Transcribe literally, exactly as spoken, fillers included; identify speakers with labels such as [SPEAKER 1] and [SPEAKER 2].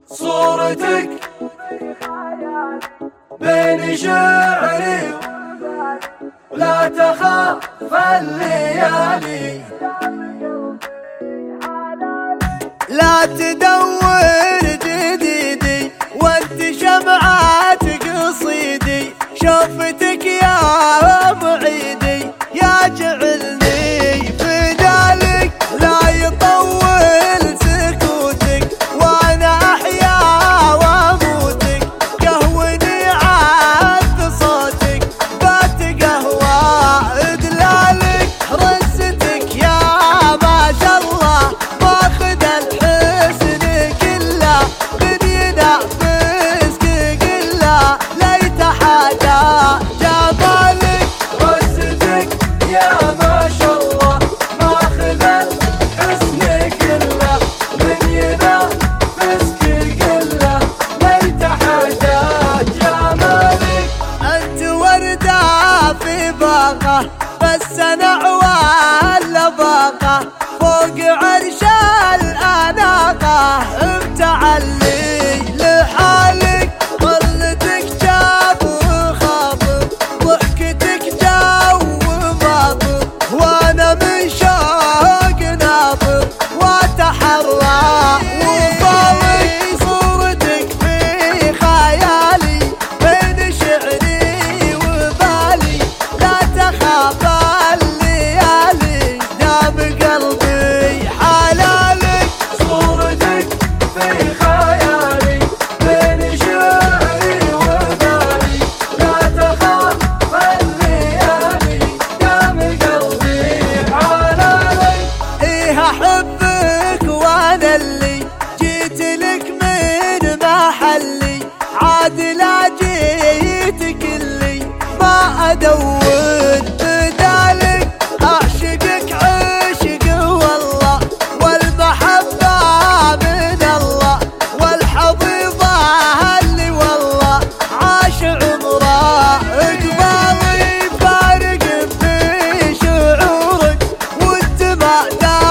[SPEAKER 1] صورتك بين شعري ولا تخاف الليالي.
[SPEAKER 2] لا تدور جديدي وانت شمعة قصيدي، شوفتك يا معيدي يا جعلني فدالك. لا يطول سكوتك وانا احيا واموتك، قهوني عاد صوتك بات قهوة دلالك. رستك يا ما شاء الله ماخذ الحسن كله، من ينافسك قله ليت حدا جمالك.
[SPEAKER 1] رستك يا ما شاء الله ماخذ الحسن كله، من ينافسك قله ليت حدا جمالك.
[SPEAKER 2] انت وردة في باقة بس انا عوال باقة، فوق عرش الاناقة متعلي لحالك. ظلتك جاب وخاطب، ضحكتك جو باطل، وانا من شوق ناطر واتحرى وفاضك. صورتك في خيالي بين شعري وبالي، لا تخاف الليالي دام قلبي حلالك.
[SPEAKER 1] صورتك في خيالي بين شعري وبالي، لا تخاف الليالي دام قلبي حلالك.
[SPEAKER 2] ايه احبك وانا اللي جيت لك من محلي، عاد لا جيتك اللي ما ادور بدالك. اعشقك عشق والله والمحبة من الله، والحبيبة اللي والله عاش عمره قبالي. فارق في شعورك والدماء